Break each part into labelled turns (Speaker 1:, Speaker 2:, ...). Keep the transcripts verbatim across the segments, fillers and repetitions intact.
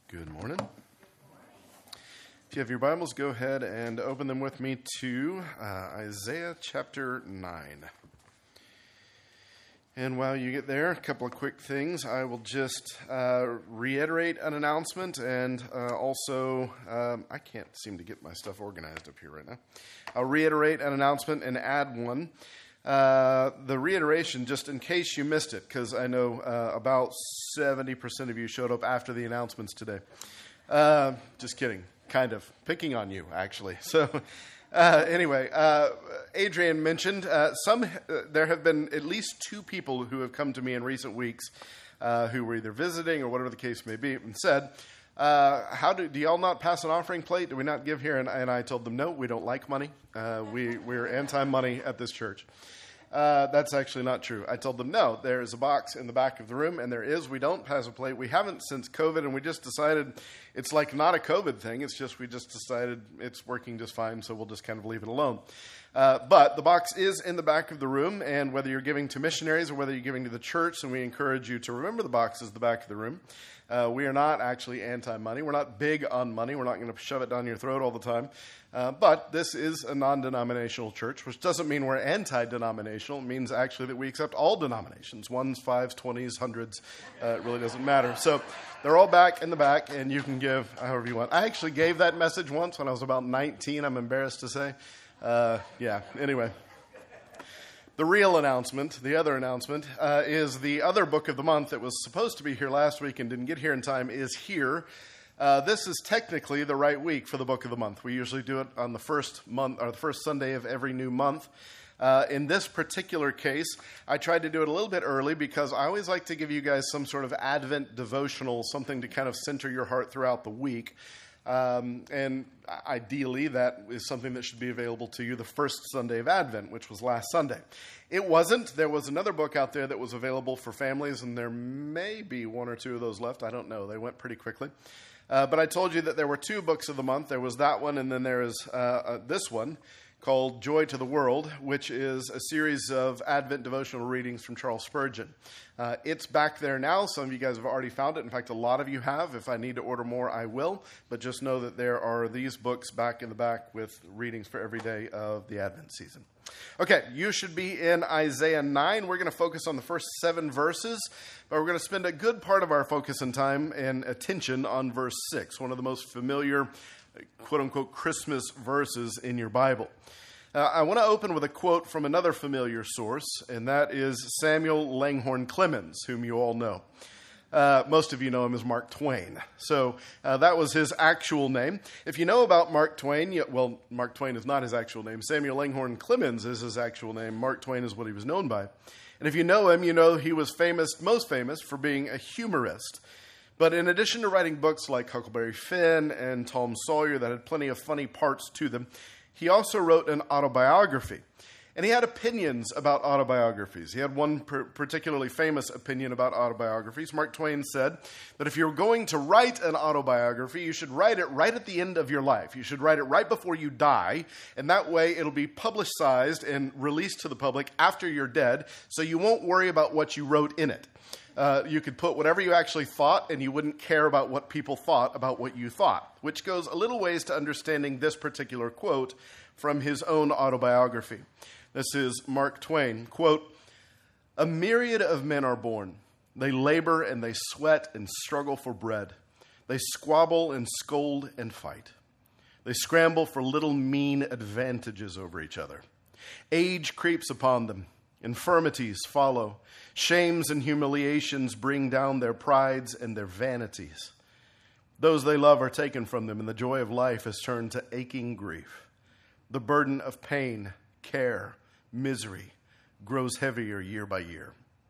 Speaker 1: Good morning. If you have your Bibles, go ahead and open them with me to uh, Isaiah chapter nine. And while you get there, a couple of quick things. I will just uh, reiterate an announcement and uh, also, um, I can't seem to get my stuff organized up here right now. I'll reiterate an announcement and add one. Uh, the reiteration, just in case you missed it, because I know uh, about seventy percent of you showed up after the announcements today. Uh, just kidding. Kind of. Picking on you, actually. So uh, anyway, uh, Adrian mentioned uh, some. Uh, there have been at least two people who have come to me in recent weeks uh, who were either visiting or whatever the case may be and said, uh, how do, do y'all not pass an offering plate? Do we not give here? And, and I told them, no, we don't like money. Uh, we, we're anti-money at this church. Uh, that's actually not true. I told them, no, there is a box in the back of the room, and there is. We don't pass a plate. We haven't since COVID, and we just decided it's like not a COVID thing. It's just we just decided it's working just fine, so we'll just kind of leave it alone. Uh, but the box is in the back of the room, and whether you're giving to missionaries or whether you're giving to the church, and we encourage you to remember the box is the back of the room. Uh, we are not actually anti-money. We're not big on money. We're not going to shove it down your throat all the time. Uh, but this is a non-denominational church, which doesn't mean we're anti-denominational. It means actually that we accept all denominations, ones, fives, twenties, hundreds. Uh, it really doesn't matter. So they're all back in the back, and you can give however you want. I actually gave that message once when I was about nineteen, I'm embarrassed to say. Uh, yeah, anyway. The real announcement, the other announcement, uh, is the other book of the month that was supposed to be here last week and didn't get here in time is here. Uh, this is technically the right week for the book of the month. We usually do it on the first month or the first Sunday of every new month. Uh, in this particular case, I tried to do it a little bit early because I always like to give you guys some sort of Advent devotional, something to kind of center your heart throughout the week. Um, and ideally, that is something that should be available to you the first Sunday of Advent, which was last Sunday. It wasn't. There was another book out there that was available for families, and there may be one or two of those left. I don't know. They went pretty quickly. Uh, but I told you that there were two books of the month. There was that one, and then there is uh, uh, this one called Joy to the World, which is a series of Advent devotional readings from Charles Spurgeon. Uh, it's back there now. Some of you guys have already found it. In fact, a lot of you have. If I need to order more, I will. But just know that there are these books back in the back with readings for every day of the Advent season. Okay, you should be in Isaiah nine. We're going to focus on the first seven verses, but we're going to spend a good part of our focus and time and attention on verse six, one of the most familiar, quote-unquote, Christmas verses in your Bible. Uh, I want to open with a quote from another familiar source, and that is Samuel Langhorne Clemens, whom you all know. Uh, most of you know him as Mark Twain. So uh, that was his actual name. If you know about Mark Twain, you, well, Mark Twain is not his actual name. Samuel Langhorne Clemens is his actual name. Mark Twain is what he was known by. And if you know him, you know he was famous, most famous for being a humorist. But in addition to writing books like Huckleberry Finn and Tom Sawyer that had plenty of funny parts to them, he also wrote an autobiography. And he had opinions about autobiographies. He had one per- particularly famous opinion about autobiographies. Mark Twain said that if you're going to write an autobiography, you should write it right at the end of your life. You should write it right before you die, and that way it'll be publicized and released to the public after you're dead, so you won't worry about what you wrote in it. Uh, you could put whatever you actually thought, and you wouldn't care about what people thought about what you thought, which goes a little ways to understanding this particular quote from his own autobiography. This is Mark Twain, quote, "A myriad of men are born. They labor and they sweat and struggle for bread. They squabble and scold and fight. They scramble for little mean advantages over each other. Age creeps upon them. Infirmities follow. Shames and humiliations bring down their prides and their vanities. Those they love are taken from them, and the joy of life is turned to aching grief. The burden of pain, care, misery grows heavier year by year.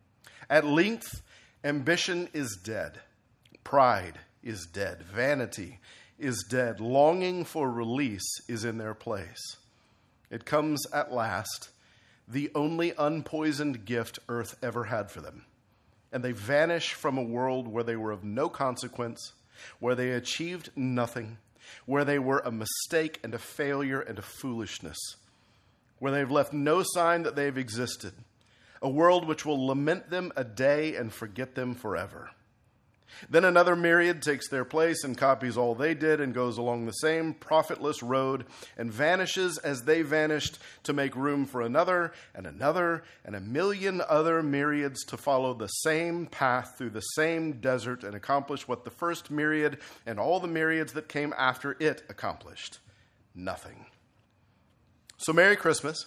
Speaker 1: At length, ambition is dead. Pride is dead. Vanity is dead. Longing for release is in their place. It comes at last, the only unpoisoned gift earth ever had for them. And they vanish from a world where they were of no consequence, where they achieved nothing, where they were a mistake and a failure and a foolishness, where they've left no sign that they've existed, a world which will lament them a day and forget them forever. Then another myriad takes their place and copies all they did and goes along the same profitless road and vanishes as they vanished to make room for another and another and a million other myriads to follow the same path through the same desert and accomplish what the first myriad and all the myriads that came after it accomplished. Nothing. So Merry Christmas.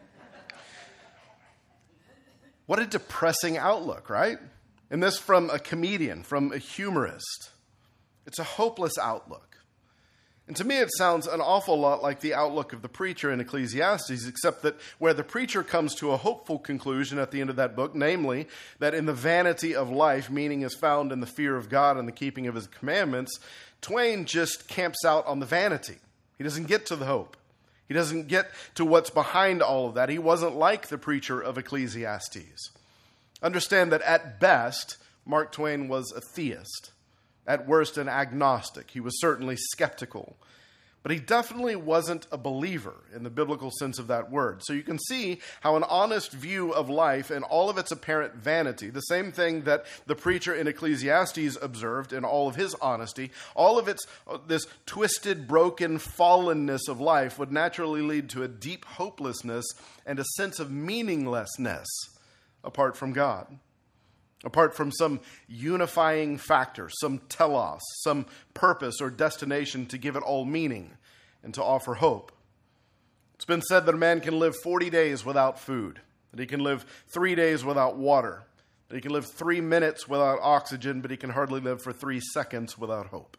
Speaker 1: What a depressing outlook, right? And this from a comedian, from a humorist. It's a hopeless outlook. And to me, it sounds an awful lot like the outlook of the preacher in Ecclesiastes, except that where the preacher comes to a hopeful conclusion at the end of that book, namely, that in the vanity of life, meaning is found in the fear of God and the keeping of his commandments, Twain just camps out on the vanity. He doesn't get to the hope. He doesn't get to what's behind all of that. He wasn't like the preacher of Ecclesiastes. Understand that at best, Mark Twain was a theist. At worst, an agnostic. He was certainly skeptical. But he definitely wasn't a believer in the biblical sense of that word. So you can see how an honest view of life and all of its apparent vanity, the same thing that the preacher in Ecclesiastes observed in all of his honesty, all of its this twisted, broken, fallenness of life would naturally lead to a deep hopelessness and a sense of meaninglessness apart from God, apart from some unifying factor, some telos, some purpose or destination to give it all meaning and to offer hope. It's been said that a man can live forty days without food, that he can live three days without water, that he can live three minutes without oxygen, but he can hardly live for three seconds without hope.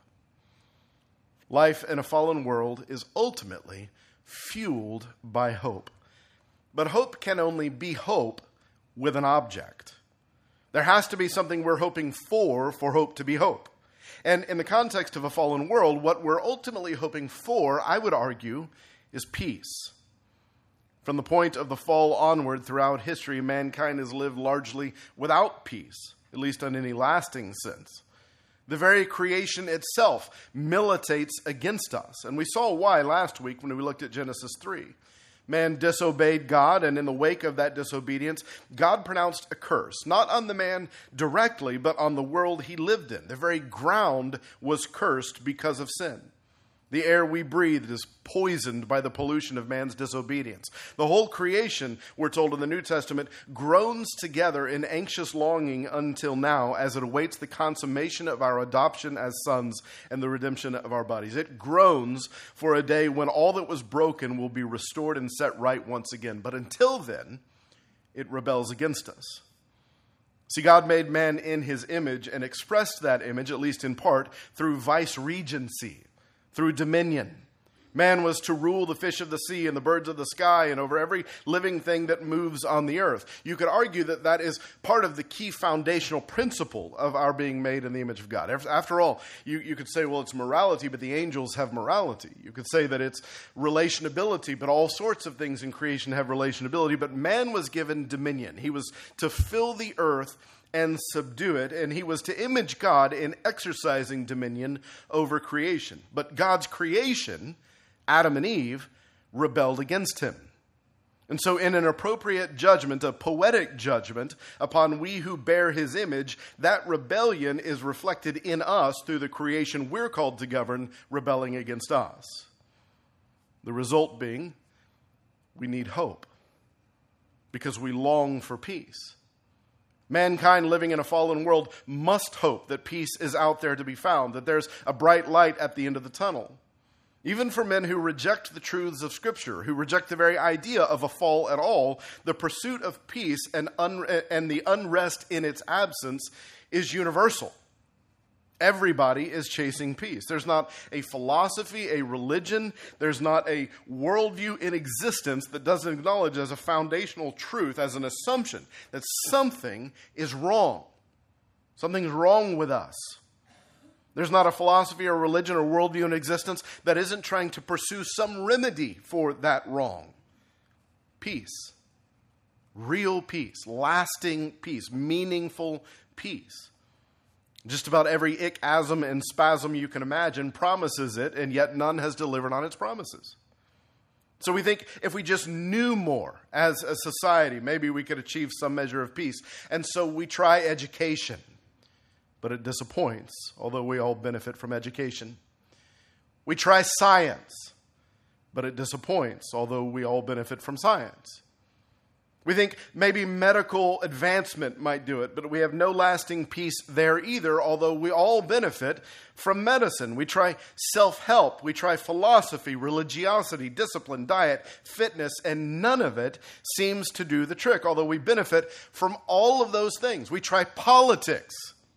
Speaker 1: Life in a fallen world is ultimately fueled by hope. But hope can only be hope with an object. There has to be something we're hoping for, for hope to be hope. And in the context of a fallen world, what we're ultimately hoping for, I would argue, is peace. From the point of the fall onward throughout history, mankind has lived largely without peace, at least in any lasting sense. The very creation itself militates against us. And we saw why last week when we looked at Genesis three. Man disobeyed God, and in the wake of that disobedience, God pronounced a curse, not on the man directly, but on the world he lived in. The very ground was cursed because of sin. The air we breathe is poisoned by the pollution of man's disobedience. The whole creation, we're told in the New Testament, groans together in anxious longing until now as it awaits the consummation of our adoption as sons and the redemption of our bodies. It groans for a day when all that was broken will be restored and set right once again. But until then, it rebels against us. See, God made man in his image and expressed that image, at least in part, through vice-regency, through dominion. Man was to rule the fish of the sea and the birds of the sky and over every living thing that moves on the earth. You could argue that that is part of the key foundational principle of our being made in the image of God. After all, you, you could say, well, it's morality, but the angels have morality. You could say that it's relationability, but all sorts of things in creation have relationability. But man was given dominion. He was to fill the earth and subdue it, and he was to image God in exercising dominion over creation. But God's creation, Adam and Eve, rebelled against him. And so in an appropriate judgment, a poetic judgment upon we who bear his image, that rebellion is reflected in us through the creation we're called to govern, rebelling against us. The result being, we need hope because we long for peace. Mankind living in a fallen world must hope that peace is out there to be found, that there's a bright light at the end of the tunnel. Even for men who reject the truths of Scripture, who reject the very idea of a fall at all, the pursuit of peace and, un- and the unrest in its absence is universal. Everybody is chasing peace. There's not a philosophy, a religion, there's not a worldview in existence that doesn't acknowledge as a foundational truth, as an assumption, that something is wrong. Something's wrong with us. There's not a philosophy or religion or worldview in existence that isn't trying to pursue some remedy for that wrong. Peace. Real peace. Lasting peace. Meaningful peace. Just about every ick-asm and spasm you can imagine promises it, and yet none has delivered on its promises. So we think if we just knew more as a society, maybe we could achieve some measure of peace. And so we try education. but it disappoints, although we all benefit from education. We try science, but it disappoints, although we all benefit from science. We think maybe medical advancement might do it, but we have no lasting peace there either, although we all benefit from medicine. We try self-help, we try philosophy, religiosity, discipline, diet, fitness, and none of it seems to do the trick, although we benefit from all of those things. We try politics.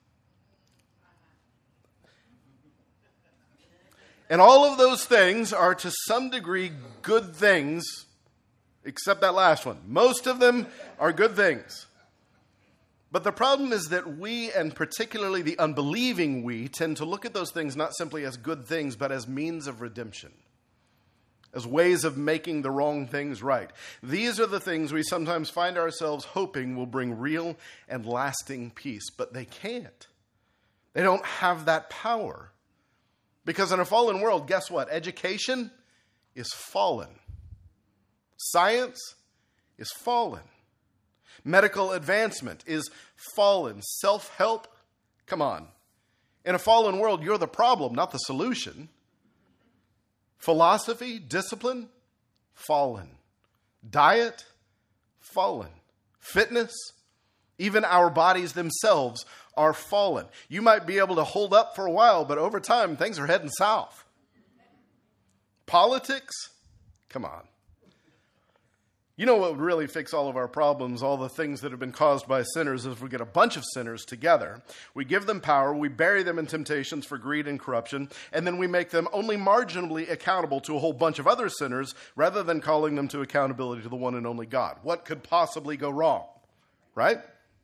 Speaker 1: And all of those things are to some degree good things, except that last one. Most of them are good things. But the problem is that we, and particularly the unbelieving we, tend to look at those things not simply as good things, but as means of redemption, as ways of making the wrong things right. These are the things we sometimes find ourselves hoping will bring real and lasting peace, but they can't. They don't have that power. Because in a fallen world, guess what? Education is fallen. Science is fallen. Medical advancement is fallen. Self-help, come on. In a fallen world, you're the problem, not the solution. Philosophy, discipline, fallen. Diet, fallen. Fitness, even our bodies themselves are fallen. You might be able to hold up for a while, but over time, things are heading south. Politics, come on. You know what would really fix all of our problems, all the things that have been caused by sinners, is if we get a bunch of sinners together, we give them power, we bury them in temptations for greed and corruption, and then we make them only marginally accountable to a whole bunch of other sinners rather than calling them to accountability to the one and only God. What could possibly go wrong? Right?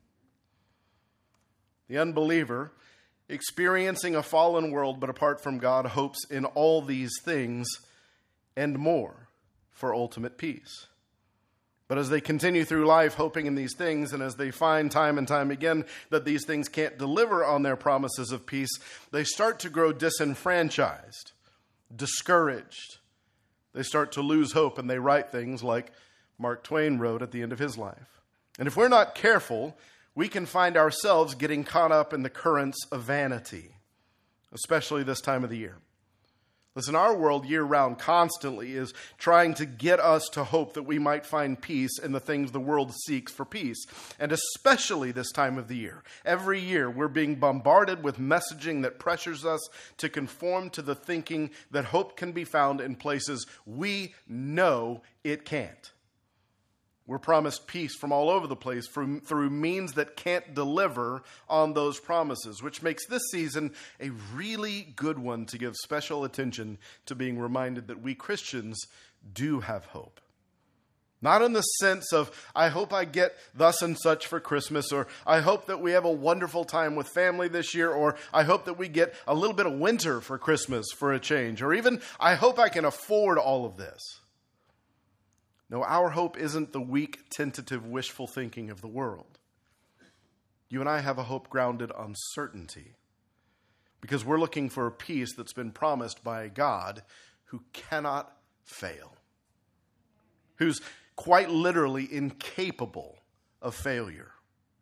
Speaker 1: The unbeliever, experiencing a fallen world but apart from God, hopes in all these things and more for ultimate peace. But as they continue through life hoping in these things, and as they find time and time again that these things can't deliver on their promises of peace, they start to grow disenfranchised, discouraged. They start to lose hope, and they write things like Mark Twain wrote at the end of his life. And if we're not careful, we can find ourselves getting caught up in the currents of vanity, especially this time of the year. Listen, our world year-round constantly is trying to get us to hope that we might find peace in the things the world seeks for peace, and especially this time of the year. Every year, we're being bombarded with messaging that pressures us to conform to the thinking that hope can be found in places we know it can't. We're promised peace from all over the place from, through means that can't deliver on those promises, which makes this season a really good one to give special attention to being reminded that we Christians do have hope. Not in the sense of, I hope I get thus and such for Christmas, or I hope that we have a wonderful time with family this year, or I hope that we get a little bit of winter for Christmas for a change, or even, I hope I can afford all of this. No, our hope isn't the weak, tentative, wishful thinking of the world. You and I have a hope grounded on certainty, because we're looking for a peace that's been promised by a God who cannot fail, who's quite literally incapable of failure.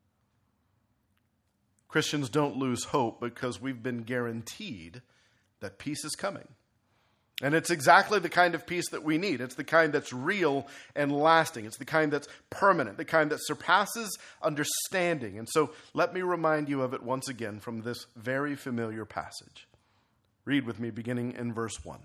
Speaker 1: Christians don't lose hope because we've been guaranteed that peace is coming. And it's exactly the kind of peace that we need. It's the kind that's real and lasting. It's the kind that's permanent, the kind that surpasses understanding. And so let me remind you of it once again from this very familiar passage. Read with me beginning in verse one.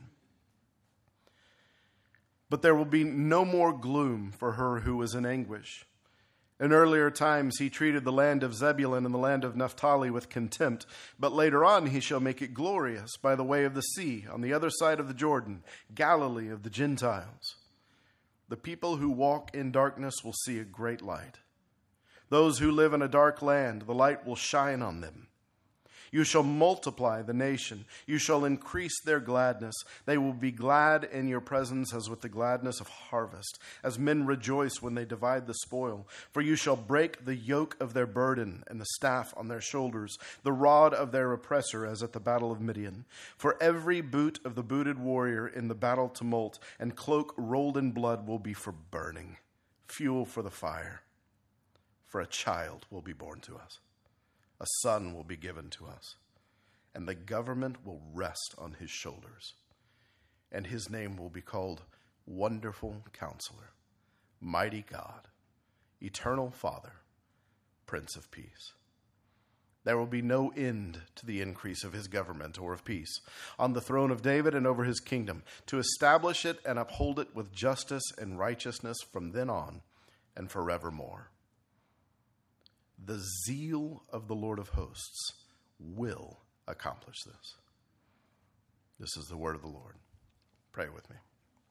Speaker 1: But there will be no more gloom for her who is in anguish. In earlier times he treated the land of Zebulun and the land of Naphtali with contempt, but later on he shall make it glorious by the way of the sea, on the other side of the Jordan, Galilee of the Gentiles. The people who walk in darkness will see a great light. Those who live in a dark land, the light will shine on them. You shall multiply the nation. You shall increase their gladness. They will be glad in your presence as with the gladness of harvest, as men rejoice when they divide the spoil. For you shall break the yoke of their burden and the staff on their shoulders, the rod of their oppressor as at the battle of Midian. For every boot of the booted warrior in the battle tumult and cloak rolled in blood will be for burning, fuel for the fire. For a child will be born to us. A son will be given to us, and the government will rest on his shoulders. And his name will be called Wonderful Counselor, Mighty God, Eternal Father, Prince of Peace. There will be no end to the increase of his government or of peace on the throne of David and over his kingdom, to establish it and uphold it with justice and righteousness from then on and forevermore. The zeal of the Lord of hosts will accomplish this. This is the word of the Lord. Pray with me.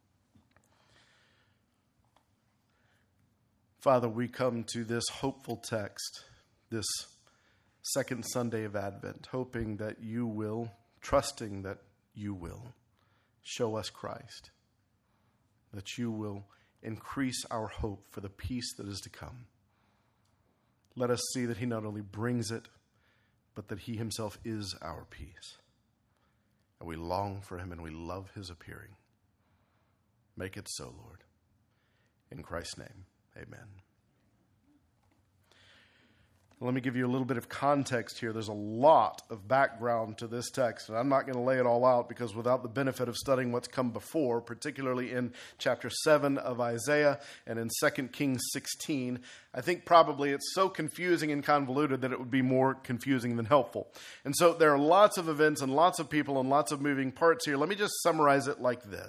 Speaker 1: Father, we come to this hopeful text, this second Sunday of Advent, hoping that you will, trusting that you will, show us Christ, that you will increase our hope for the peace that is to come. Let us see that he not only brings it, but that he himself is our peace. And we long for him and we love his appearing. Make it so, Lord. In Christ's name, amen. Let me give you a little bit of context here. There's a lot of background to this text, and I'm not going to lay it all out because without the benefit of studying what's come before, particularly in chapter seven of Isaiah and in Second Kings sixteen, I think probably it's so confusing and convoluted that it would be more confusing than helpful. And so there are lots of events and lots of people and lots of moving parts here. Let me just summarize it like this.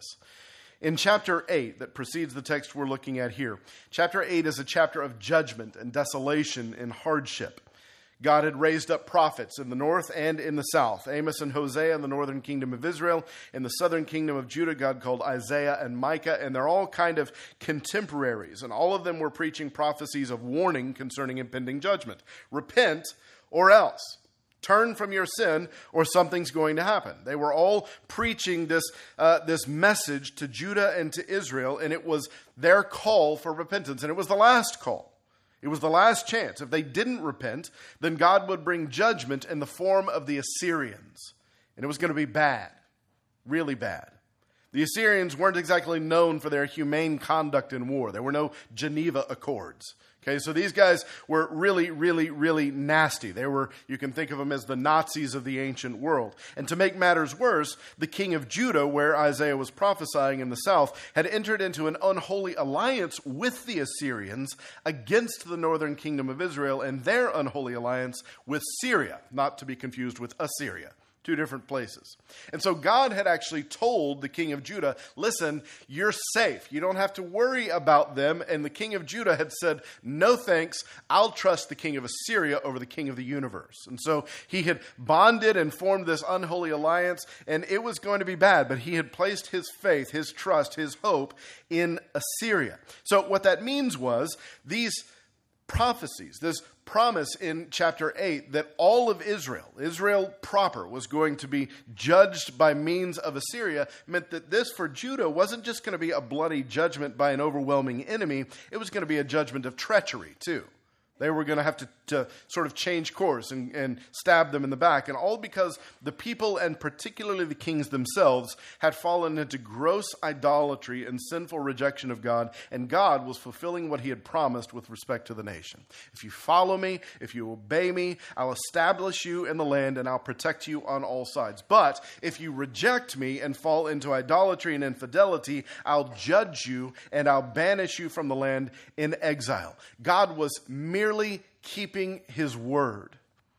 Speaker 1: In chapter eight, that precedes the text we're looking at here, chapter eight is a chapter of judgment and desolation and hardship. God had raised up prophets in the north and in the south, Amos and Hosea in the northern kingdom of Israel. In the southern kingdom of Judah, God called Isaiah and Micah, and they're all kind of contemporaries, and all of them were preaching prophecies of warning concerning impending judgment. Repent or else. Turn from your sin or something's going to happen. They were all preaching this, uh, this message to Judah and to Israel, and it was their call for repentance. And it was the last call. It was the last chance. If they didn't repent, then God would bring judgment in the form of the Assyrians. And it was going to be bad, really bad. The Assyrians weren't exactly known for their humane conduct in war. There were no Geneva Accords. Okay, so these guys were really, really, really nasty. They were, you can think of them as the Nazis of the ancient world. And to make matters worse, the king of Judah, where Isaiah was prophesying in the south, had entered into an unholy alliance with the Assyrians against the northern kingdom of Israel and their unholy alliance with Syria, not to be confused with Assyria. Two different places. And so God had actually told the king of Judah, listen, you're safe. You don't have to worry about them. And the king of Judah had said, no thanks. I'll trust the king of Assyria over the king of the universe. And so he had bonded and formed this unholy alliance, and it was going to be bad. But he had placed his faith, his trust, his hope in Assyria. So what that means was these prophecies, this promise in chapter eight that all of Israel, Israel proper, was going to be judged by means of Assyria, meant that this for Judah wasn't just going to be a bloody judgment by an overwhelming enemy, it was going to be a judgment of treachery too. They were going to have to, to sort of change course and, and stab them in the back. And all because the people, and particularly the kings themselves, had fallen into gross idolatry and sinful rejection of God. And God was fulfilling what he had promised with respect to the nation. If you follow me, if you obey me, I'll establish you in the land and I'll protect you on all sides. But if you reject me and fall into idolatry and infidelity, I'll judge you and I'll banish you from the land in exile. God was merely Merely keeping his word.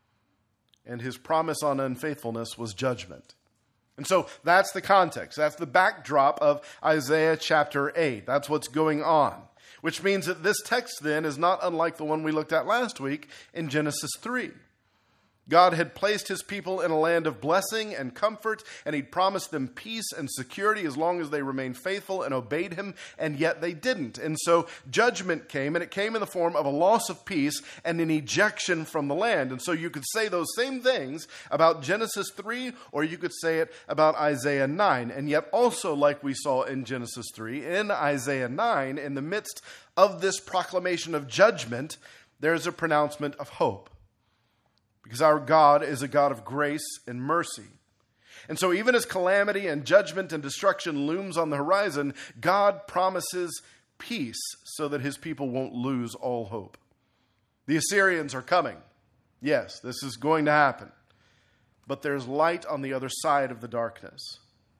Speaker 1: And his promise on unfaithfulness was judgment. And so that's the context. That's the backdrop of Isaiah chapter eight. That's what's going on. Which means that this text then is not unlike the one we looked at last week in Genesis three. God had placed his people in a land of blessing and comfort, and he'd promised them peace and security as long as they remained faithful and obeyed him, and yet they didn't. And so judgment came, and it came in the form of a loss of peace and an ejection from the land. And so you could say those same things about Genesis three, or you could say it about Isaiah nine. And yet also, like we saw in Genesis three, in Isaiah nine, in the midst of this proclamation of judgment, there's a pronouncement of hope. Because our God is a God of grace and mercy. And so even as calamity and judgment and destruction looms on the horizon, God promises peace so that his people won't lose all hope. The Assyrians are coming. Yes, this is going to happen. But there's light on the other side of the darkness.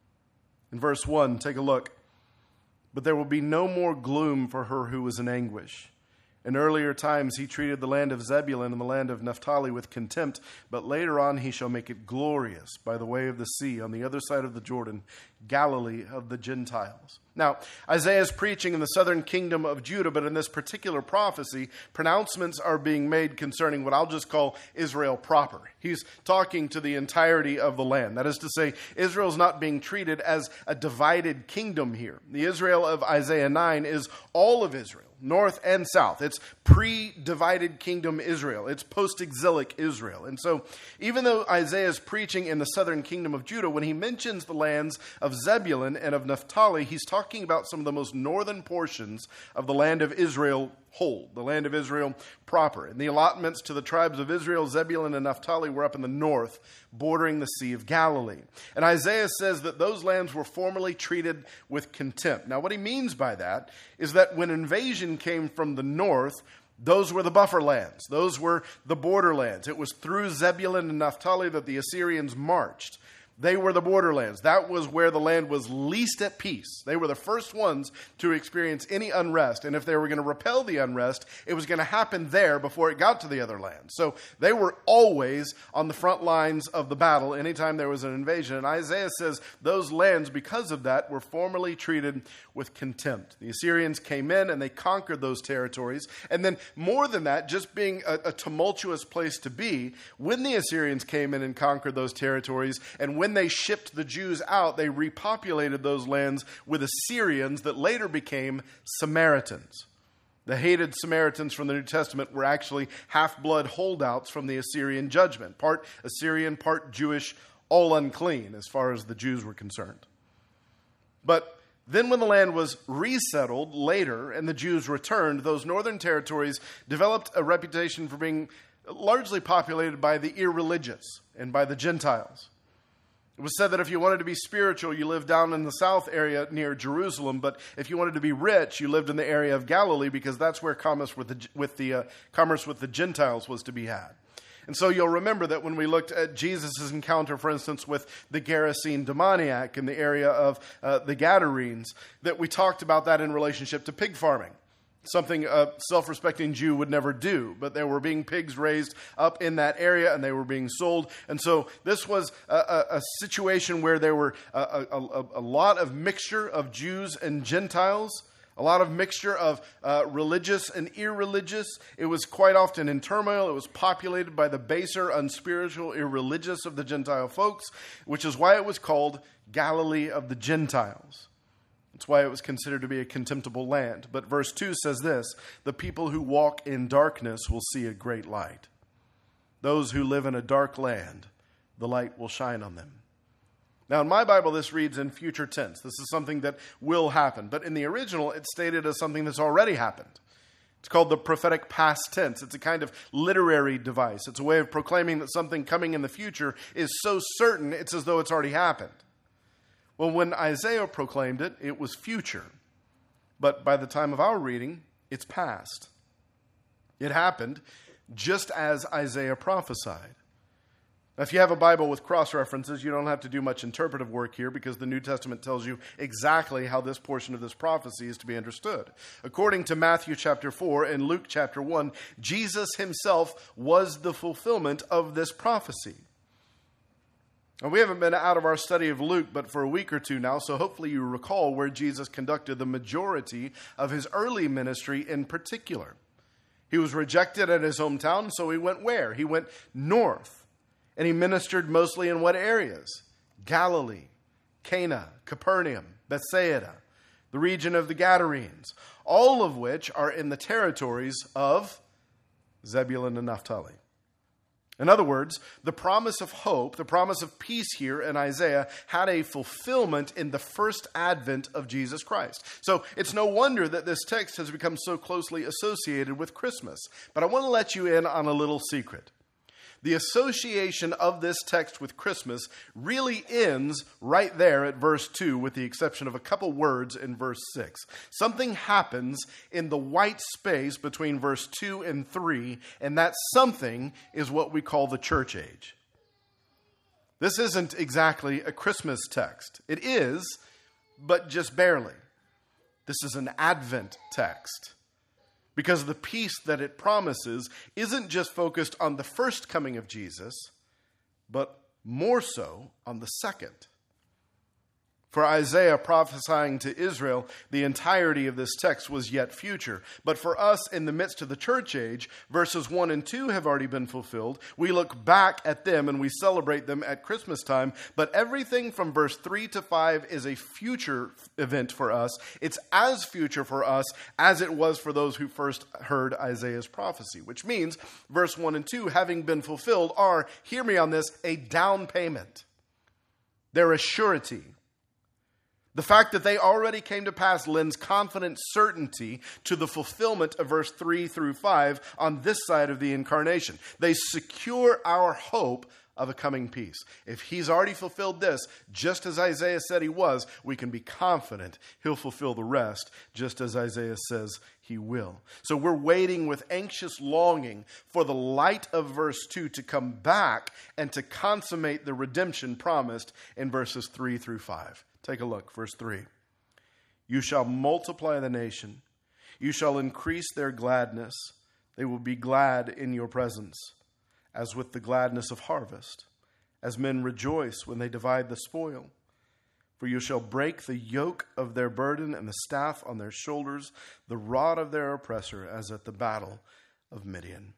Speaker 1: In verse one, take a look. But there will be no more gloom for her who was in anguish. In earlier times he treated the land of Zebulun and the land of Naphtali with contempt, but later on he shall make it glorious by the way of the sea on the other side of the Jordan, Galilee of the Gentiles. Now, Isaiah is preaching in the southern kingdom of Judah, but in this particular prophecy, pronouncements are being made concerning what I'll just call Israel proper. He's talking to the entirety of the land. That is to say, Israel's not being treated as a divided kingdom here. The Israel of Isaiah nine is all of Israel, north and south. It's pre-divided kingdom Israel. It's post-exilic Israel. And so, even though Isaiah is preaching in the southern kingdom of Judah, when he mentions the lands of Zebulun and of Naphtali, he's talking about some of the most northern portions of the land of Israel whole, the land of Israel proper. And the allotments to the tribes of Israel, Zebulun and Naphtali, were up in the north, bordering the Sea of Galilee. And Isaiah says that those lands were formerly treated with contempt. Now, what he means by that is that when invasion came from the north, those were the buffer lands. Those were the borderlands. It was through Zebulun and Naphtali that the Assyrians marched. They were the borderlands. That was where the land was least at peace. They were the first ones to experience any unrest. And if they were going to repel the unrest, it was going to happen there before it got to the other land. So they were always on the front lines of the battle anytime there was an invasion. And Isaiah says those lands, because of that, were formerly treated with contempt. The Assyrians came in and they conquered those territories. And then more than that, just being a, a tumultuous place to be, when the Assyrians came in and conquered those territories, and when When they shipped the Jews out, they repopulated those lands with Assyrians that later became Samaritans. The hated Samaritans from the New Testament were actually half-blood holdouts from the Assyrian judgment. Part Assyrian, part Jewish, all unclean as far as the Jews were concerned. But then when the land was resettled later and the Jews returned, those northern territories developed a reputation for being largely populated by the irreligious and by the Gentiles. It was said that if you wanted to be spiritual, you lived down in the south area near Jerusalem, but if you wanted to be rich, you lived in the area of Galilee because that's where commerce with the, with the, uh, commerce with the Gentiles was to be had. And so you'll remember that when we looked at Jesus' encounter, for instance, with the Gerasene demoniac in the area of uh, the Gadarenes, that we talked about that in relationship to pig farming. Something a self-respecting Jew would never do, but there were being pigs raised up in that area and they were being sold. And so this was a, a, a situation where there were a, a, a lot of mixture of Jews and Gentiles, a lot of mixture of uh, religious and irreligious. It was quite often in turmoil. It was populated by the baser, unspiritual, irreligious of the Gentile folks, which is why it was called Galilee of the Gentiles. That's why it was considered to be a contemptible land. But verse two says this: the people who walk in darkness will see a great light. Those who live in a dark land, the light will shine on them. Now, in my Bible, this reads in future tense. This is something that will happen. But in the original, it's stated as something that's already happened. It's called the prophetic past tense. It's a kind of literary device. It's a way of proclaiming that something coming in the future is so certain, it's as though it's already happened. Well, when Isaiah proclaimed it, it was future. But by the time of our reading, it's past. It happened just as Isaiah prophesied. Now, if you have a Bible with cross-references, you don't have to do much interpretive work here because the New Testament tells you exactly how this portion of this prophecy is to be understood. According to Matthew chapter four and Luke chapter one, Jesus himself was the fulfillment of this prophecy. Now, we haven't been out of our study of Luke but for a week or two now, so hopefully you recall where Jesus conducted the majority of his early ministry in particular. He was rejected at his hometown, so he went where? He went north. And he ministered mostly in what areas? Galilee, Cana, Capernaum, Bethsaida, the region of the Gadarenes, all of which are in the territories of Zebulun and Naphtali. In other words, the promise of hope, the promise of peace here in Isaiah had a fulfillment in the first advent of Jesus Christ. So it's no wonder that this text has become so closely associated with Christmas. But I want to let you in on a little secret. the association of this text with Christmas really ends right there at verse two, with the exception of a couple words in verse six. Something happens in the white space between verse two and three, and that something is what we call the church age. This isn't exactly a Christmas text. It is, but just barely. This is an Advent text, because the peace that it promises isn't just focused on the first coming of Jesus, but more so on the second. For Isaiah prophesying to Israel, the entirety of this text was yet future. But for us, in the midst of the church age, verses one and two have already been fulfilled. We look back at them and we celebrate them at Christmas time. But everything from verse three to five is a future event for us. It's as future for us as it was for those who first heard Isaiah's prophecy. Which means verse one and two, having been fulfilled, are, hear me on this, a down payment. They're a surety. The fact that they already came to pass lends confident certainty to the fulfillment of verse three through five on this side of the incarnation. They secure our hope of a coming peace. If he's already fulfilled this, just as Isaiah said he was, we can be confident he'll fulfill the rest, just as Isaiah says he will. So we're waiting with anxious longing for the light of verse two to come back and to consummate the redemption promised in verses three through five. Take a look, verse three. You shall multiply the nation. You shall increase their gladness. They will be glad in your presence, as with the gladness of harvest, as men rejoice when they divide the spoil. For you shall break the yoke of their burden and the staff on their shoulders, the rod of their oppressor, as at the battle of Midian.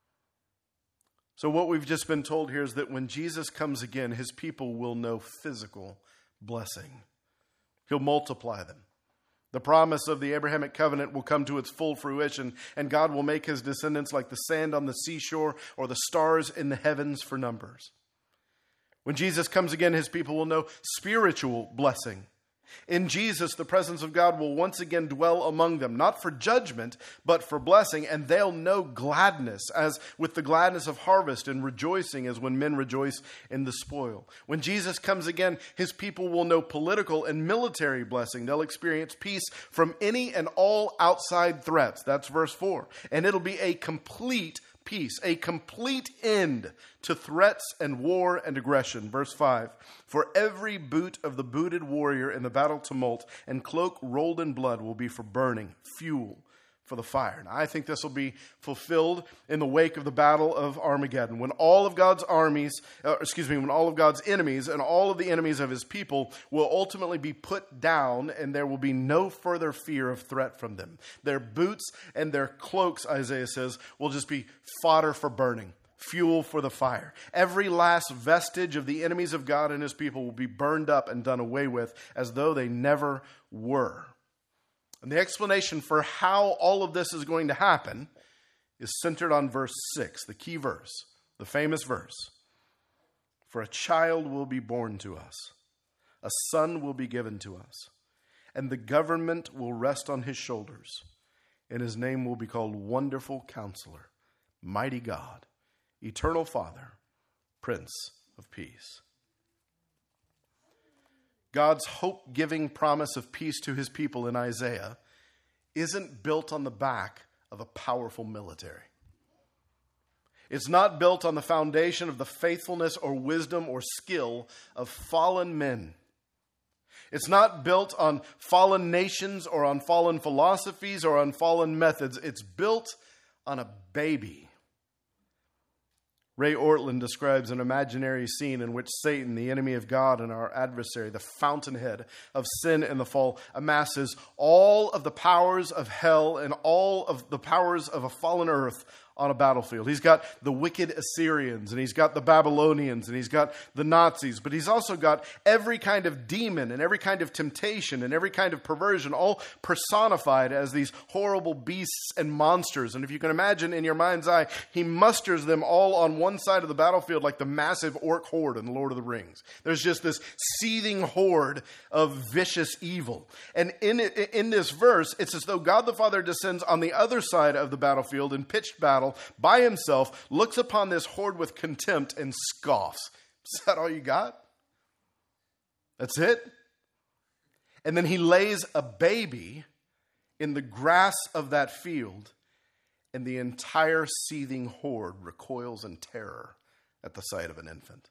Speaker 1: So what we've just been told here is that when Jesus comes again, his people will know physical blessing. He'll multiply them. The promise of the Abrahamic covenant will come to its full fruition, and God will make his descendants like the sand on the seashore or the stars in the heavens for numbers. When Jesus comes again, his people will know spiritual blessing. In Jesus, the presence of God will once again dwell among them, not for judgment, but for blessing, and they'll know gladness, as with the gladness of harvest, and rejoicing as when men rejoice in the spoil. When Jesus comes again, his people will know political and military blessing. They'll experience peace from any and all outside threats. That's verse four. And it'll be a complete peace, a complete end to threats and war and aggression. Verse five, for every boot of the booted warrior in the battle tumult and cloak rolled in blood will be for burning, fuel for the fire. Now, I think this will be fulfilled in the wake of the battle of Armageddon, when all of God's armies, uh, excuse me, when all of God's enemies and all of the enemies of his people will ultimately be put down, and there will be no further fear of threat from them. Their boots and their cloaks, Isaiah says, will just be fodder for burning, fuel for the fire. Every last vestige of the enemies of God and his people will be burned up and done away with as though they never were. And the explanation for how all of this is going to happen is centered on verse six, the key verse, the famous verse. For a child will be born to us, a son will be given to us, and the government will rest on his shoulders, and his name will be called Wonderful Counselor, Mighty God, Eternal Father, Prince of Peace. God's hope-giving promise of peace to his people in Isaiah isn't built on the back of a powerful military. It's not built on the foundation of the faithfulness or wisdom or skill of fallen men. It's not built on fallen nations or on fallen philosophies or on fallen methods. It's built on a baby. Ray Ortlund describes an imaginary scene in which Satan, the enemy of God and our adversary, the fountainhead of sin and the fall, amasses all of the powers of hell and all of the powers of a fallen earth on a battlefield. He's got the wicked Assyrians, and he's got the Babylonians, and he's got the Nazis, but he's also got every kind of demon and every kind of temptation and every kind of perversion, all personified as these horrible beasts and monsters. And if you can imagine in your mind's eye, he musters them all on one side of the battlefield like the massive orc horde in The Lord of the Rings. There's just this seething horde of vicious evil. And in, in this verse, it's as though God the Father descends on the other side of the battlefield in pitched battle, battle by himself, looks upon this horde with contempt and scoffs. Is that all you got? That's it? And then he lays a baby in the grass of that field, and the entire seething horde recoils in terror at the sight of an infant.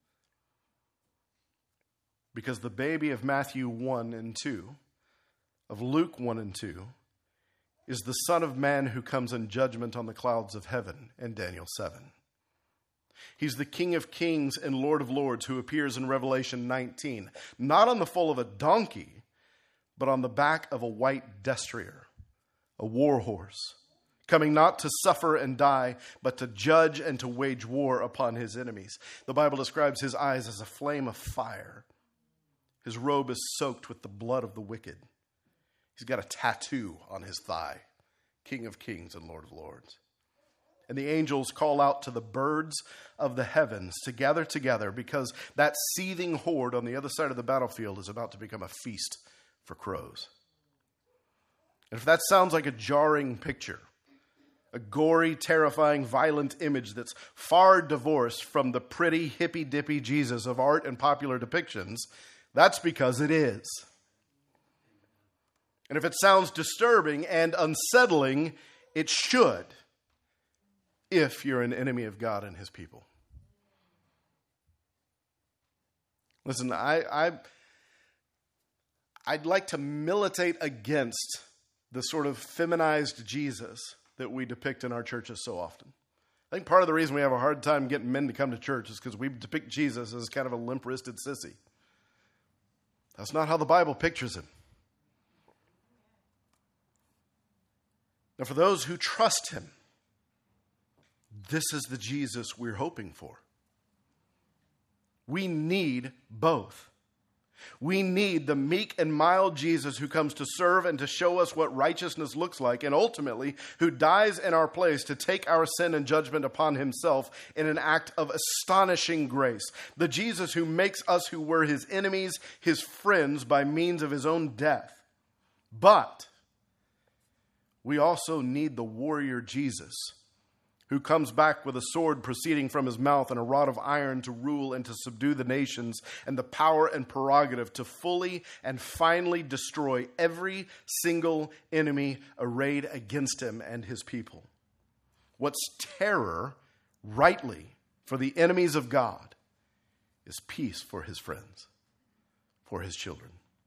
Speaker 1: Because the baby of Matthew one and two, of Luke one and two, is the Son of Man who comes in judgment on the clouds of heaven in Daniel seven. He's the King of Kings and Lord of Lords who appears in Revelation nineteen, not on the foal of a donkey, but on the back of a white destrier, a war horse, coming not to suffer and die, but to judge and to wage war upon his enemies. The Bible describes his eyes as a flame of fire. His robe is soaked with the blood of the wicked. He's got a tattoo on his thigh, King of Kings and Lord of Lords. And the angels call out to the birds of the heavens to gather together, because that seething horde on the other side of the battlefield is about to become a feast for crows. And if that sounds like a jarring picture, a gory, terrifying, violent image that's far divorced from the pretty, hippy-dippy Jesus of art and popular depictions, that's because it is. And if it sounds disturbing and unsettling, it should, if you're an enemy of God and his people. Listen, I, I, I'd like to militate against the sort of feminized Jesus that we depict in our churches so often. I think part of the reason we have a hard time getting men to come to church is because we depict Jesus as kind of a limp-wristed sissy. That's not how the Bible pictures him. Now, for those who trust him, this is the Jesus we're hoping for. We need both. We need the meek and mild Jesus who comes to serve and to show us what righteousness looks like, and ultimately who dies in our place to take our sin and judgment upon himself in an act of astonishing grace. The Jesus who makes us who were his enemies, his friends by means of his own death. But we also need the warrior Jesus who comes back with a sword proceeding from his mouth and a rod of iron to rule and to subdue the nations, and the power and prerogative to fully and finally destroy every single enemy arrayed against him and his people. What's terror, rightly, for the enemies of God is peace for his friends, for his children.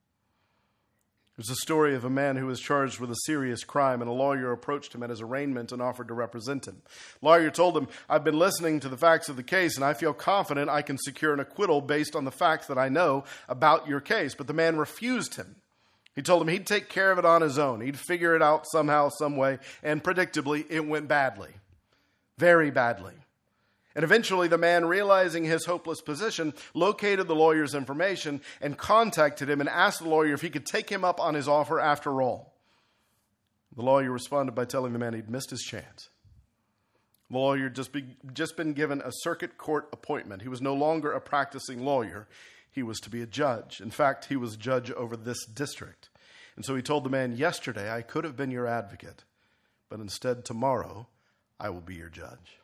Speaker 1: There's a story of a man who was charged with a serious crime, and a lawyer approached him at his arraignment and offered to represent him. The lawyer told him, "I've been listening to the facts of the case, and I feel confident I can secure an acquittal based on the facts that I know about your case." But the man refused him. He told him he'd take care of it on his own. He'd figure it out somehow, some way, and predictably, it went badly. Very badly. And eventually the man, realizing his hopeless position, located the lawyer's information and contacted him and asked the lawyer if he could take him up on his offer after all. The lawyer responded by telling the man he'd missed his chance. The lawyer had just, be, just been given a circuit court appointment. He was no longer a practicing lawyer. He was to be a judge. In fact, he was judge over this district. And so he told the man, "Yesterday I could have been your advocate, but instead tomorrow I will be your judge."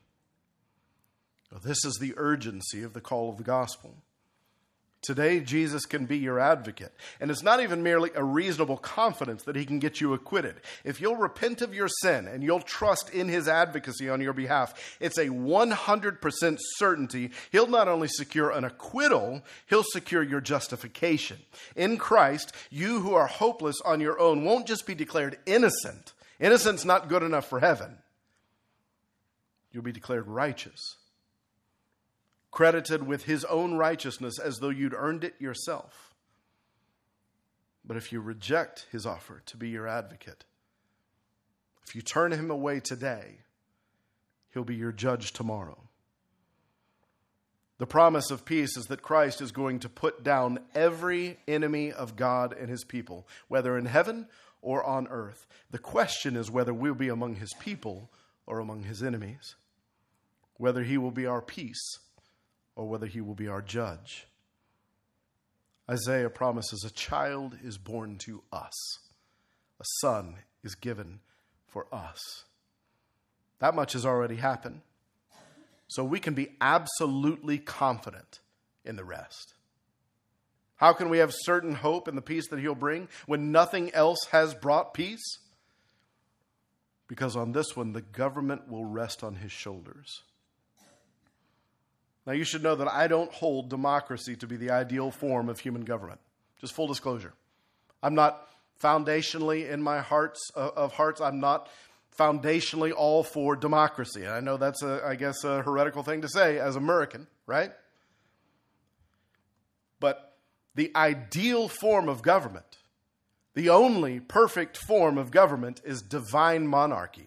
Speaker 1: This is the urgency of the call of the gospel. Today, Jesus can be your advocate. And it's not even merely a reasonable confidence that he can get you acquitted. If you'll repent of your sin and you'll trust in his advocacy on your behalf, it's a one hundred percent certainty he'll not only secure an acquittal, he'll secure your justification. In Christ, you who are hopeless on your own won't just be declared innocent. Innocent's not good enough for heaven. You'll be declared righteous, credited with his own righteousness as though you'd earned it yourself. But if you reject his offer to be your advocate, if you turn him away today, he'll be your judge tomorrow. The promise of peace is that Christ is going to put down every enemy of God and his people, whether in heaven or on earth. The question is whether we'll be among his people or among his enemies, whether he will be our peace or whether he will be our judge. Isaiah promises a child is born to us. A son is given for us. That much has already happened. So we can be absolutely confident in the rest. How can we have certain hope in the peace that he'll bring when nothing else has brought peace? Because on this one, the government will rest on his shoulders. Now, you should know that I don't hold democracy to be the ideal form of human government. Just full disclosure. I'm not foundationally in my hearts uh, of hearts, I'm not foundationally all for democracy. And I know that's, a, I guess, a heretical thing to say as an American, right? But the ideal form of government, the only perfect form of government, is divine monarchy.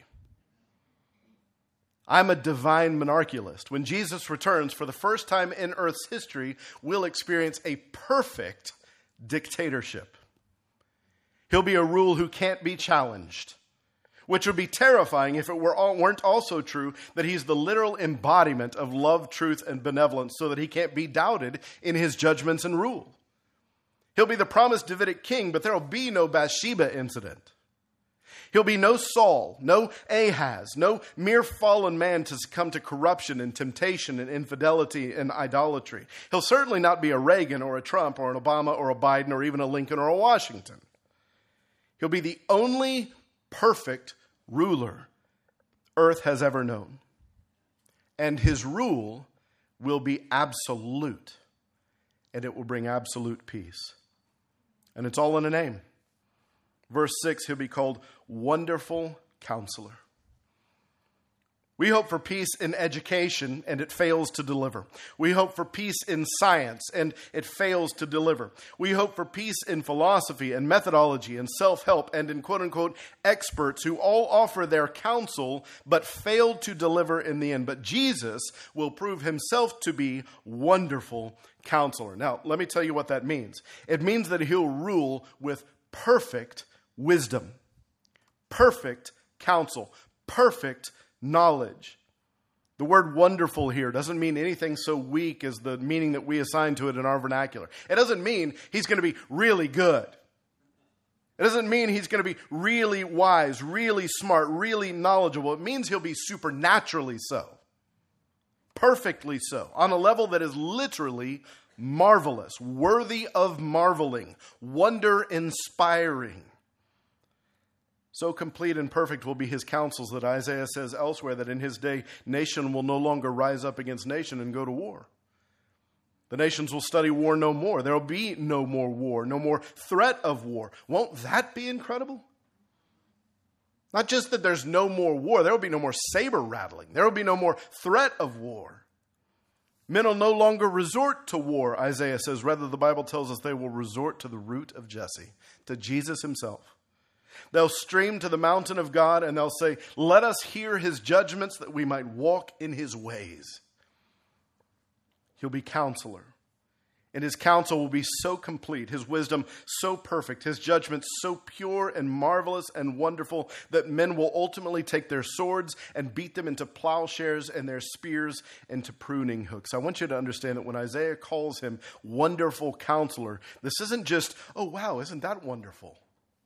Speaker 1: I'm a divine monarchialist. When Jesus returns for the first time in Earth's history, we'll experience a perfect dictatorship. He'll be a rule who can't be challenged, which would be terrifying if it were all, weren't also true that he's the literal embodiment of love, truth, and benevolence, so that he can't be doubted in his judgments and rule. He'll be the promised Davidic king, but there will be no Bathsheba incident. He'll be no Saul, no Ahaz, no mere fallen man to succumb to corruption and temptation and infidelity and idolatry. He'll certainly not be a Reagan or a Trump or an Obama or a Biden or even a Lincoln or a Washington. He'll be the only perfect ruler earth has ever known. And his rule will be absolute. And it will bring absolute peace. And it's all in a name. Verse six, he'll be called Wonderful Counselor. We hope for peace in education, and it fails to deliver. We hope for peace in science, and it fails to deliver. We hope for peace in philosophy and methodology and self-help and in quote-unquote experts who all offer their counsel but fail to deliver in the end. But Jesus will prove himself to be Wonderful Counselor. Now, let me tell you what that means. It means that he'll rule with perfect wisdom, perfect counsel, perfect knowledge. The word wonderful here doesn't mean anything so weak as the meaning that we assign to it in our vernacular. It doesn't mean he's going to be really good. It doesn't mean he's going to be really wise, really smart, really knowledgeable. It means he'll be supernaturally so. Perfectly so. On a level that is literally marvelous, worthy of marveling, wonder-inspiring. So complete and perfect will be his counsels that Isaiah says elsewhere that in his day, nation will no longer rise up against nation and go to war. The nations will study war no more. There will be no more war, no more threat of war. Won't that be incredible? Not just that there's no more war, there will be no more saber rattling. There will be no more threat of war. Men will no longer resort to war, Isaiah says. Rather, the Bible tells us they will resort to the root of Jesse, to Jesus himself. They'll stream to the mountain of God and they'll say, let us hear his judgments that we might walk in his ways. He'll be counselor. And his counsel will be so complete, his wisdom so perfect, his judgment so pure and marvelous and wonderful that men will ultimately take their swords and beat them into plowshares and their spears into pruning hooks. I want you to understand that when Isaiah calls him Wonderful Counselor, this isn't just, oh wow, isn't that wonderful?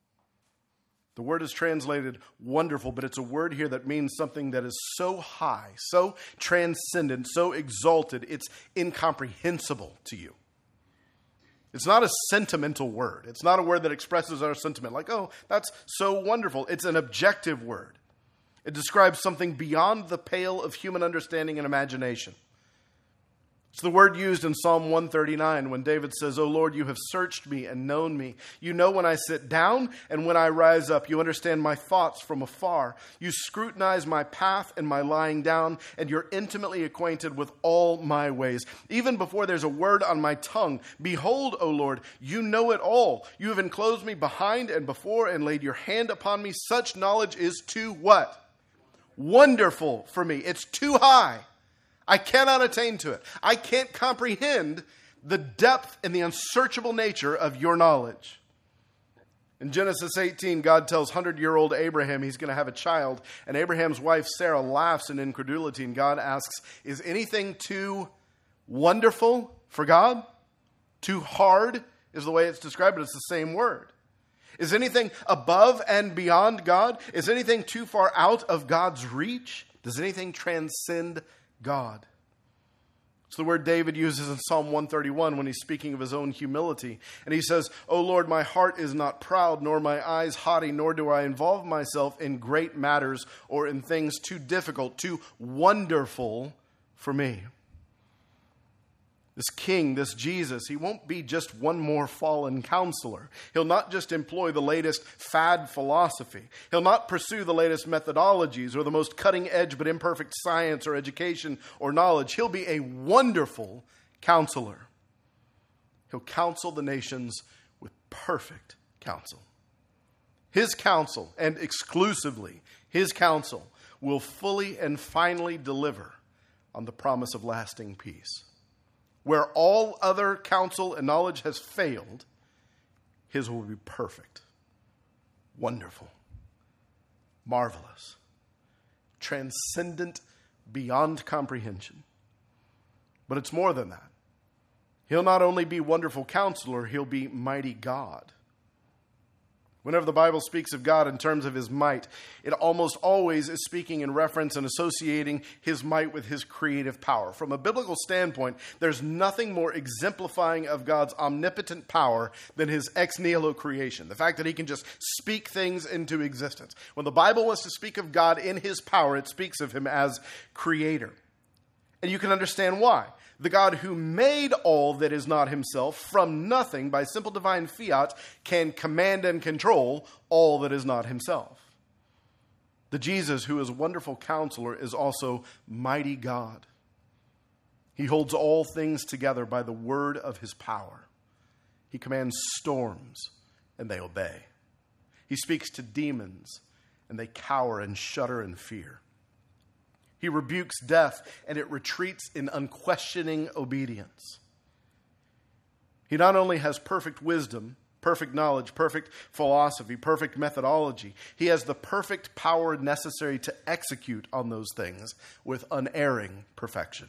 Speaker 1: The word is translated wonderful, but it's a word here that means something that is so high, so transcendent, so exalted, it's incomprehensible to you. It's not a sentimental word. It's not a word that expresses our sentiment like, oh, that's so wonderful. It's an objective word. It describes something beyond the pale of human understanding and imagination. It's the word used in Psalm one thirty-nine when David says, O Lord, you have searched me and known me. You know when I sit down and when I rise up. You understand my thoughts from afar. You scrutinize my path and my lying down, and you're intimately acquainted with all my ways. Even before there's a word on my tongue, behold, O Lord, you know it all. You have enclosed me behind and before and laid your hand upon me. Such knowledge is too what? Wonderful for me. It's too high. I cannot attain to it. I can't comprehend the depth and the unsearchable nature of your knowledge. In Genesis eighteen, God tells hundred-year-old Abraham he's going to have a child. And Abraham's wife, Sarah, laughs in incredulity. And God asks, is anything too wonderful for God? Too hard is the way it's described, but it's the same word. Is anything above and beyond God? Is anything too far out of God's reach? Does anything transcend God? It's the word David uses in Psalm one thirty-one when he's speaking of his own humility. And he says, "O Lord, my heart is not proud, nor my eyes haughty, nor do I involve myself in great matters or in things too difficult, too wonderful for me." This king, this Jesus, he won't be just one more fallen counselor. He'll not just employ the latest fad philosophy. He'll not pursue the latest methodologies or the most cutting edge but imperfect science or education or knowledge. He'll be a wonderful counselor. He'll counsel the nations with perfect counsel. His counsel, and exclusively his counsel, will fully and finally deliver on the promise of lasting peace. Where all other counsel and knowledge has failed, his will be perfect, wonderful, marvelous, transcendent beyond comprehension. But it's more than that. He'll not only be wonderful counselor, he'll be mighty God. Whenever the Bible speaks of God in terms of his might, it almost always is speaking in reference and associating his might with his creative power. From a biblical standpoint, there's nothing more exemplifying of God's omnipotent power than his ex nihilo creation. The fact that he can just speak things into existence. When the Bible wants to speak of God in his power, it speaks of him as creator. And you can understand why. The God who made all that is not himself from nothing by simple divine fiat can command and control all that is not himself. The Jesus who is wonderful counselor is also mighty God. He holds all things together by the word of his power. He commands storms and they obey. He speaks to demons and they cower and shudder in fear. He rebukes death, and it retreats in unquestioning obedience. He not only has perfect wisdom, perfect knowledge, perfect philosophy, perfect methodology, he has the perfect power necessary to execute on those things with unerring perfection.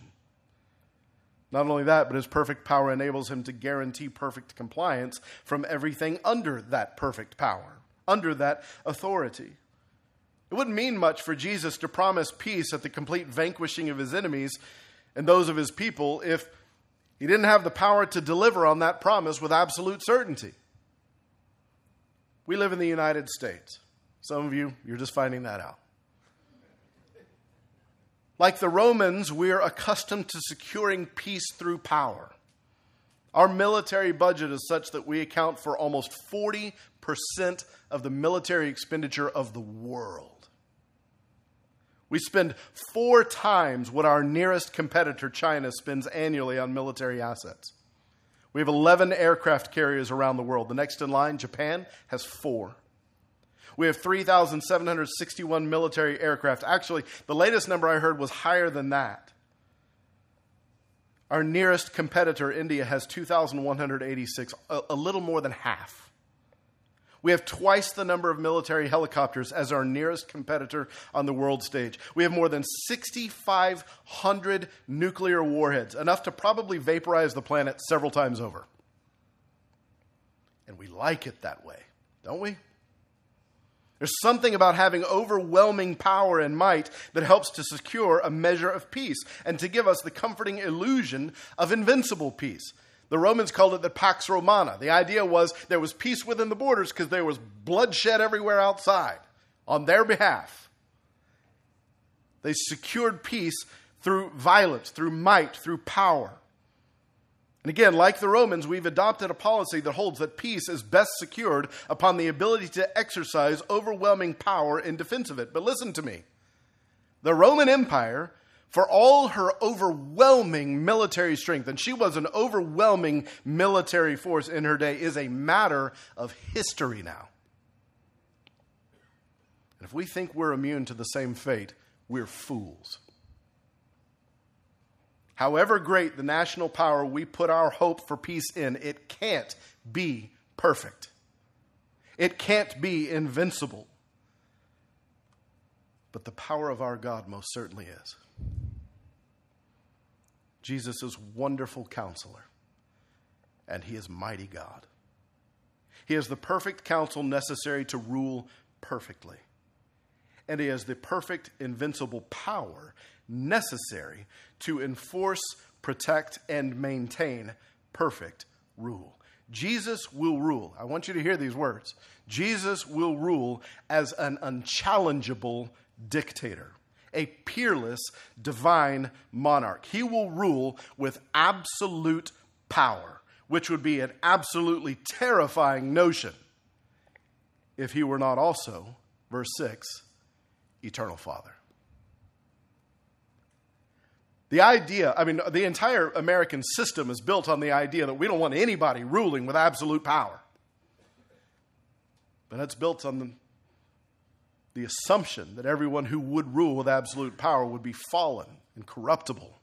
Speaker 1: Not only that, but his perfect power enables him to guarantee perfect compliance from everything under that perfect power, under that authority. It wouldn't mean much for Jesus to promise peace at the complete vanquishing of his enemies and those of his people if he didn't have the power to deliver on that promise with absolute certainty. We live in the United States. Some of you, you're just finding that out. Like the Romans, we're accustomed to securing peace through power. Our military budget is such that we account for almost forty percent of the military expenditure of the world. We spend four times what our nearest competitor, China, spends annually on military assets. We have eleven aircraft carriers around the world. The next in line, Japan, has four. We have three thousand seven hundred sixty-one military aircraft. Actually, the latest number I heard was higher than that. Our nearest competitor, India, has two thousand one hundred eighty-six, a, a little more than half. We have twice the number of military helicopters as our nearest competitor on the world stage. We have more than six thousand five hundred nuclear warheads, enough to probably vaporize the planet several times over. And we like it that way, don't we? There's something about having overwhelming power and might that helps to secure a measure of peace and to give us the comforting illusion of invincible peace. The Romans called it the Pax Romana. The idea was there was peace within the borders because there was bloodshed everywhere outside on their behalf. They secured peace through violence, through might, through power. And again, like the Romans, we've adopted a policy that holds that peace is best secured upon the ability to exercise overwhelming power in defense of it. But listen to me. The Roman Empire, for all her overwhelming military strength, and she was an overwhelming military force in her day, is a matter of history now. And if we think we're immune to the same fate, we're fools. However great the national power we put our hope for peace in, it can't be perfect. It can't be invincible. But the power of our God most certainly is. Jesus is wonderful counselor, and he is mighty God. He has the perfect counsel necessary to rule perfectly. and he has the perfect, invincible power necessary to enforce, protect, and maintain perfect rule. Jesus will rule. I want you to hear these words. Jesus will rule as an unchallengeable dictator, a peerless divine monarch. He will rule with absolute power, which would be an absolutely terrifying notion if he were not also, verse six, eternal Father. The idea, I mean, the entire American system is built on the idea that we don't want anybody ruling with absolute power. But that's built on the, the assumption that everyone who would rule with absolute power would be fallen and corruptible.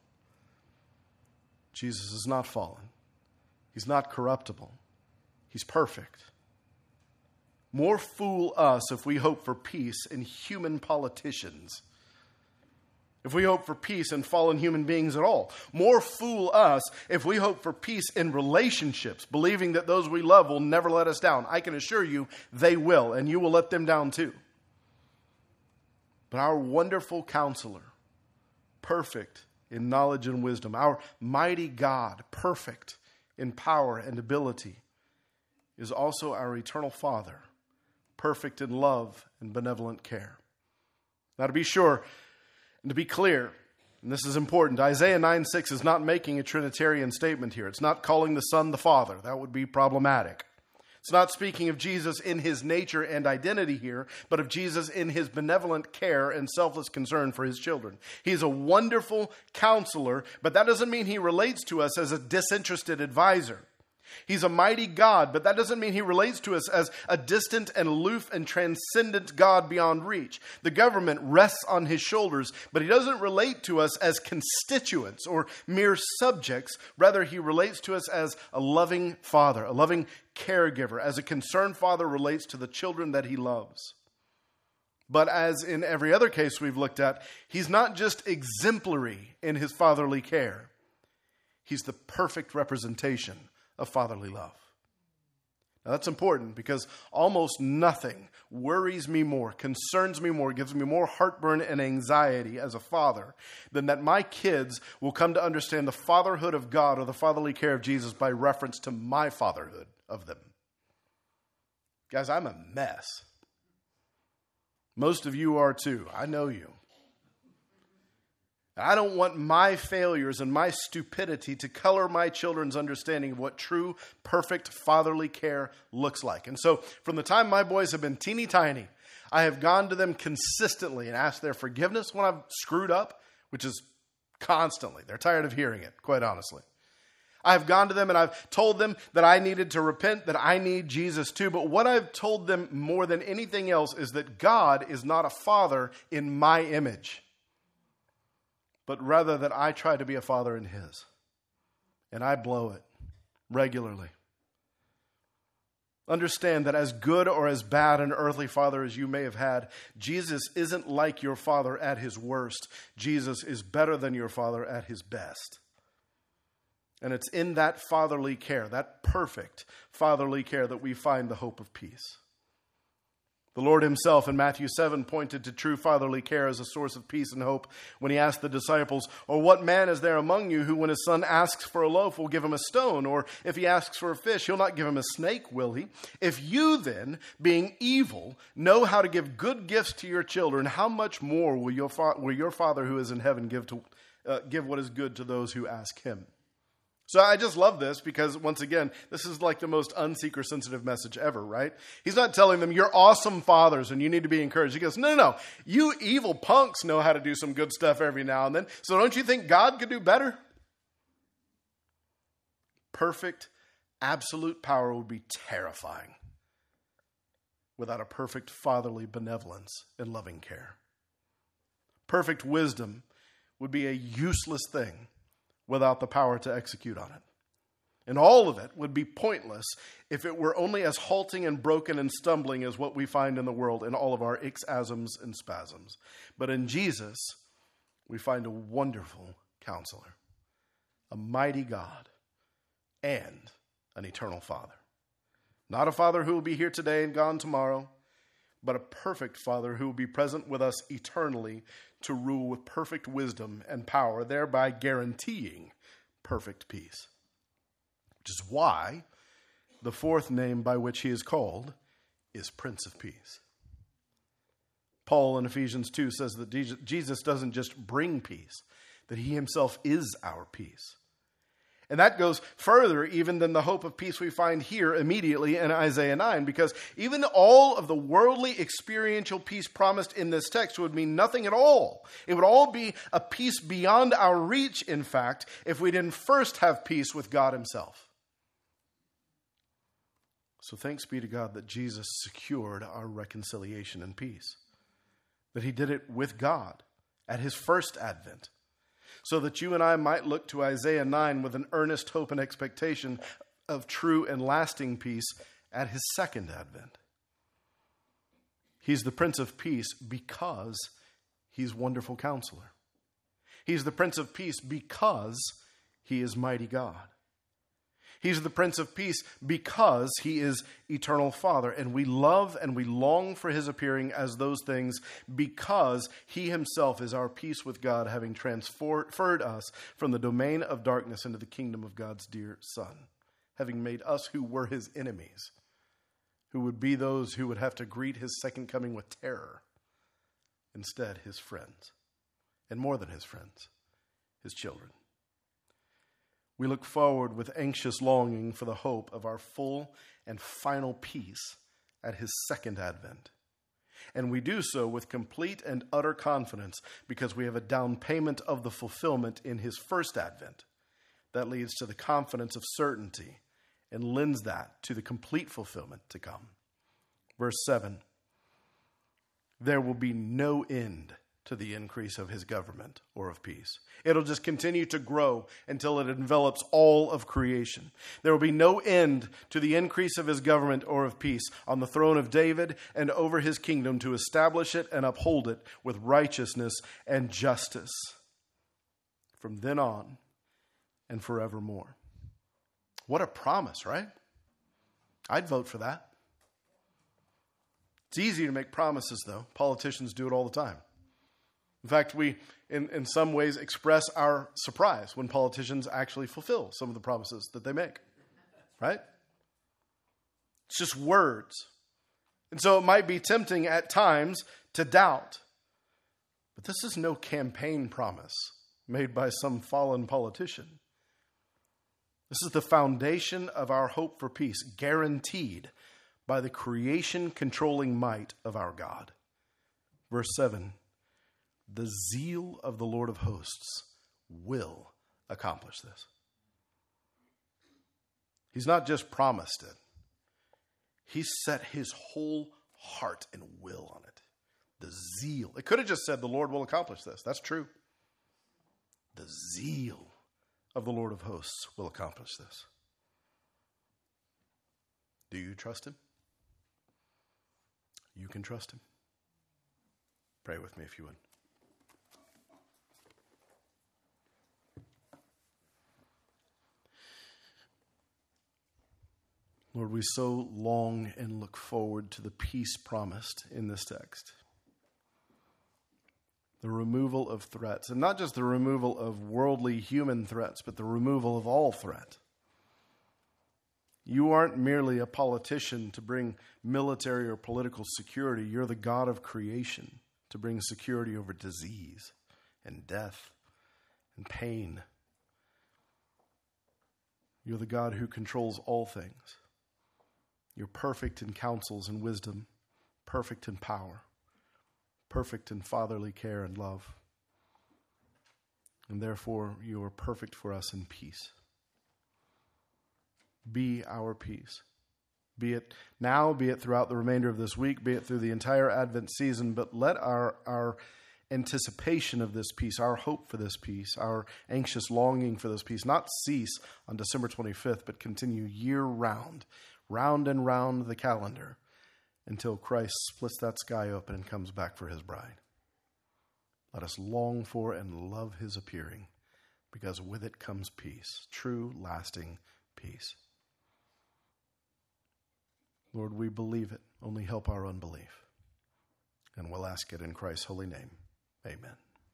Speaker 1: Jesus is not fallen. He's not corruptible. He's perfect. More fool us if we hope for peace in human politicians. If we hope for peace in fallen human beings at all. More fool us if we hope for peace in relationships, believing that those we love will never let us down. I can assure you they will, and you will let them down too. But our wonderful counselor, perfect in knowledge and wisdom, our mighty God, perfect in power and ability, is also our eternal Father, perfect in love and benevolent care. Now, to be sure, and to be clear, and this is important, Isaiah nine six is not making a Trinitarian statement here. It's not calling the Son the Father. That would be problematic. It's not speaking of Jesus in his nature and identity here, but of Jesus in his benevolent care and selfless concern for his children. He's a wonderful counselor, but that doesn't mean he relates to us as a disinterested advisor. He's a mighty God, but that doesn't mean he relates to us as a distant and aloof and transcendent God beyond reach. The government rests on his shoulders, but he doesn't relate to us as constituents or mere subjects. Rather, he relates to us as a loving father, a loving caregiver, as a concerned father relates to the children that he loves. But as in every other case we've looked at, he's not just exemplary in his fatherly care. He's the perfect representation of fatherly love. Now that's important because almost nothing worries me more, concerns me more, gives me more heartburn and anxiety as a father than that my kids will come to understand the fatherhood of God or the fatherly care of Jesus by reference to my fatherhood of them. Guys, I'm a mess. Most of you are too. I know you. I don't want my failures and my stupidity to color my children's understanding of what true, perfect fatherly care looks like. And so from the time my boys have been teeny tiny, I have gone to them consistently and asked their forgiveness when I've screwed up, which is constantly. They're tired of hearing it, quite honestly. I've gone to them and I've told them that I needed to repent, that I need Jesus too. But what I've told them more than anything else is that God is not a father in my image, but rather that I try to be a father in his. And I blow it regularly. Understand that as good or as bad an earthly father as you may have had, Jesus isn't like your father at his worst. Jesus is better than your father at his best. And it's in that fatherly care, that perfect fatherly care, that we find the hope of peace. The Lord himself in Matthew seven pointed to true fatherly care as a source of peace and hope when he asked the disciples, "Or what man is there among you who when his son asks for a loaf will give him a stone? Or if he asks for a fish, he'll not give him a snake, will he? If you then, being evil, know how to give good gifts to your children, how much more will your, fa- will your Father who is in heaven give, to, uh, give what is good to those who ask him?" So I just love this because, once again, this is like the most unseeker-sensitive message ever, right? He's not telling them, you're awesome fathers and you need to be encouraged. He goes, no, no, no. You evil punks know how to do some good stuff every now and then. So don't you think God could do better? Perfect, absolute power would be terrifying without a perfect fatherly benevolence and loving care. Perfect wisdom would be a useless thing without the power to execute on it. And all of it would be pointless if it were only as halting and broken and stumbling as what we find in the world in all of our ixasms and spasms. But in Jesus, we find a wonderful counselor, a mighty God, and an eternal Father. Not a father who will be here today and gone tomorrow, but a perfect Father who will be present with us eternally to rule with perfect wisdom and power, thereby guaranteeing perfect peace. Which is why the fourth name by which he is called is Prince of Peace. Paul in Ephesians two says that Jesus doesn't just bring peace, that he himself is our peace. And that goes further even than the hope of peace we find here immediately in Isaiah nine, because even all of the worldly experiential peace promised in this text would mean nothing at all. It would all be a peace beyond our reach, in fact, if we didn't first have peace with God himself. So thanks be to God that Jesus secured our reconciliation and peace, that he did it with God at his first advent, so that you and I might look to Isaiah nine with an earnest hope and expectation of true and lasting peace at his second advent. He's the Prince of Peace because he's Wonderful Counselor. He's the Prince of Peace because he is Mighty God. He's the Prince of Peace because he is Eternal Father. And we love and we long for his appearing as those things because he himself is our peace with God, having transferred us from the domain of darkness into the kingdom of God's dear Son, having made us who were his enemies, who would be those who would have to greet his second coming with terror, instead his friends, and more than his friends, his children. We look forward with anxious longing for the hope of our full and final peace at his second advent. And we do so with complete and utter confidence because we have a down payment of the fulfillment in his first advent. That leads to the confidence of certainty and lends that to the complete fulfillment to come. Verse seven, there will be no end to the increase of his government or of peace. It'll just continue to grow until it envelops all of creation. There will be no end to the increase of his government or of peace on the throne of David and over his kingdom, to establish it and uphold it with righteousness and justice from then on and forevermore. What a promise, right? I'd vote for that. It's easy to make promises, though. Politicians do it all the time. In fact, we, in, in some ways, express our surprise when politicians actually fulfill some of the promises that they make, right? It's just words. And so it might be tempting at times to doubt. But this is no campaign promise made by some fallen politician. This is the foundation of our hope for peace, guaranteed by the creation-controlling might of our God. Verse seven, the zeal of the Lord of hosts will accomplish this. He's not just promised it. He set his whole heart and will on it. The zeal. It could have just said the Lord will accomplish this. That's true. The zeal of the Lord of hosts will accomplish this. Do you trust him? You can trust him. Pray with me if you would. Lord, we so long and look forward to the peace promised in this text. The removal of threats, and not just the removal of worldly human threats, but the removal of all threat. You aren't merely a politician to bring military or political security. You're the God of creation to bring security over disease and death and pain. You're the God who controls all things. You're perfect in counsels and wisdom, perfect in power, perfect in fatherly care and love. And therefore, you are perfect for us in peace. Be our peace. Be it now, be it throughout the remainder of this week, be it through the entire Advent season, but let our, our anticipation of this peace, our hope for this peace, our anxious longing for this peace, not cease on December twenty-fifth, but continue year round, round and round the calendar, until Christ splits that sky open and comes back for his bride. Let us long for and love his appearing, because with it comes peace, true, lasting peace. Lord, we believe it. Only help our unbelief. And we'll ask it in Christ's holy name. Amen.